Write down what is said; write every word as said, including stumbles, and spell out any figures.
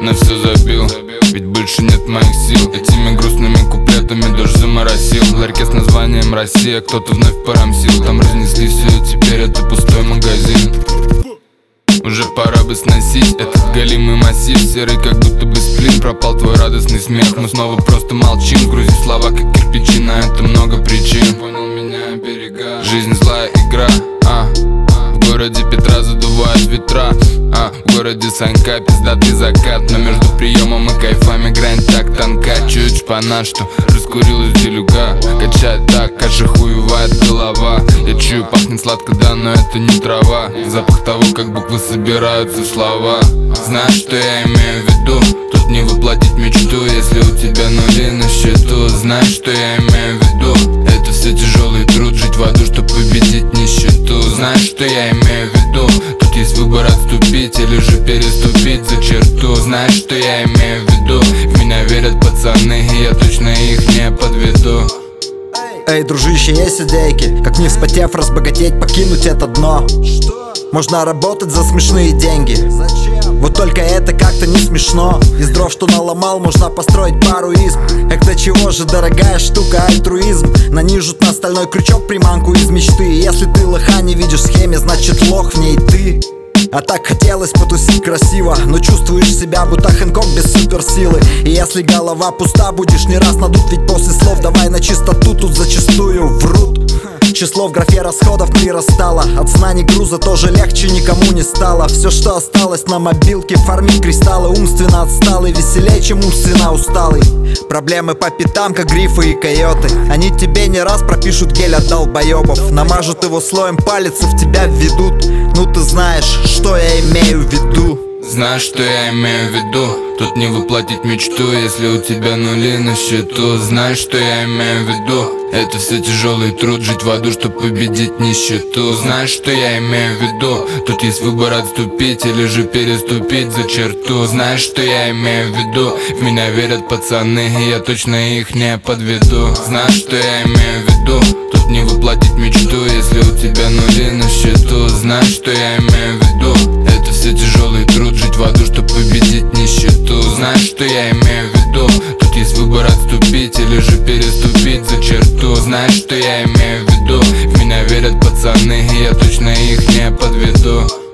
на все забил, ведь больше нет моих сил. Этими грустными куплетами дождь заморосил. В ларьке с названием «Россия» кто-то вновь порамсил. Там разнесли все, теперь это пустой магазин. Уже пора бы сносить этот голимый массив серый, как будто бы сплин. Пропал твой радостный смех, мы снова просто молчим. Грузи слова, как кирпичи, на это много причин. Понял меня, берега. Жизнь злая игра, а в городе Петра задувают ветра, а в городе Санька пиздатый закат. Но между приемом и кайфами грань так тонка. Чуть шпана, что раскурилась делюга. Качает так, аж охуевает голова. Я чую, пахнет сладко, да, но это не трава. Запах того, как буквы собираются в слова. Знаешь, что я имею в виду? Тут не воплотить мечту, если у тебя нули на счету. Знаешь, что я имею в виду? Это все тяжелый труд, жить в аду, чтоб победить нищету. Знаешь, что я имею в виду? Тут есть выбор отступить или же переступить за черту. Знаешь, что я имею в виду? В меня верят пацаны, и я точно их не подведу. Эй, дружище, есть идейки, как не вспотев разбогатеть, покинуть это дно. Можно работать за смешные деньги. Вот только это как-то не смешно. Из дров, что наломал, можно построить пару изб. Эх, до чего же дорогая штука альтруизм. Нанижут на стальной крючок приманку из мечты. Если ты лоха не видишь в схеме, значит лох в ней ты. А так хотелось потусить красиво, но чувствуешь себя будто Хэнкок без суперсилы. И если голова пуста, будешь не раз надут. Ведь после слов давай на чистоту тут зачастую врут. Число в графе расходов прирастало. От знаний груза тоже легче никому не стало. Все, что осталось на мобилке, фармить кристаллы. Умственно отсталый, веселее, чем умственно усталый. Проблемы по пятам, как грифы и койоты. Они тебе не раз пропишут гель от долбоебов. Намажут его слоем палец и в тебя введут. Ну ты знаешь, что я имею в виду. Знаешь, что я имею в виду? Тут не воплотить мечту, если у тебя нули на счету. Знаешь, что я имею в виду? Это все тяжелый труд, жить в аду, чтоб победить нищету. Знаешь, что я имею в виду? Тут есть выбор отступить или же переступить за черту. Знаешь, что я имею в виду? В меня верят пацаны, и я точно их не подведу. Знаешь, что я имею в виду? Тут не воплотить мечту, если у тебя нули на счету. Знаешь, что я имею в виду? Это все тяжелый труд, жить в аду, чтоб победить нищету. Знаешь, что я имею в виду? Тут есть выбор отступить или же переступить за черту. Знаешь, что я имею в виду? В меня верят пацаны, и я точно их не подведу.